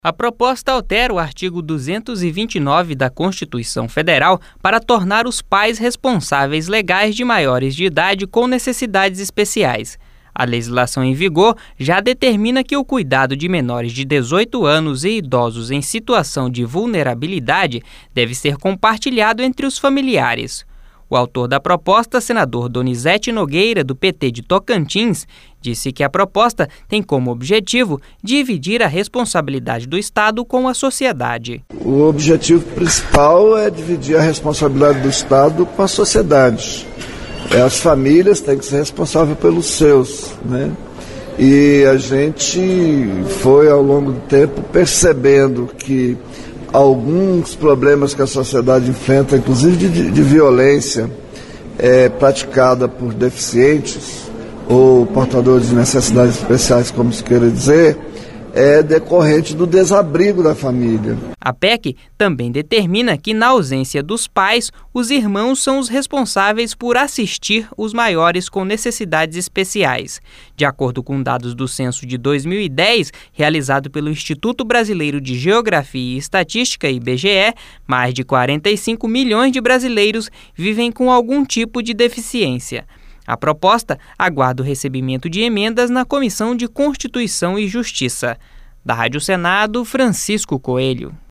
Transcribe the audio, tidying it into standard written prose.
A proposta altera o artigo 229 da Constituição Federal para tornar os pais responsáveis legais de maiores de idade com necessidades especiais. A legislação em vigor já determina que o cuidado de menores de 18 anos e idosos em situação de vulnerabilidade deve ser compartilhado entre os familiares. O autor da proposta, senador Donizete Nogueira, do PT de Tocantins, disse que a proposta tem como objetivo dividir a responsabilidade do Estado com a sociedade. O objetivo principal é dividir a responsabilidade do Estado com a sociedade. As famílias têm que ser responsáveis pelos seus, né? E a gente foi, ao longo do tempo, percebendo que alguns problemas que a sociedade enfrenta, inclusive de violência praticada por deficientes ou portadores de necessidades especiais, como se queira dizer, é decorrente do desabrigo da família. A PEC também determina que, na ausência dos pais, os irmãos são os responsáveis por assistir os maiores com necessidades especiais. De acordo com dados do censo de 2010, realizado pelo Instituto Brasileiro de Geografia e Estatística, IBGE, mais de 45 milhões de brasileiros vivem com algum tipo de deficiência. A proposta aguarda o recebimento de emendas na Comissão de Constituição e Justiça. Da Rádio Senado, Francisco Coelho.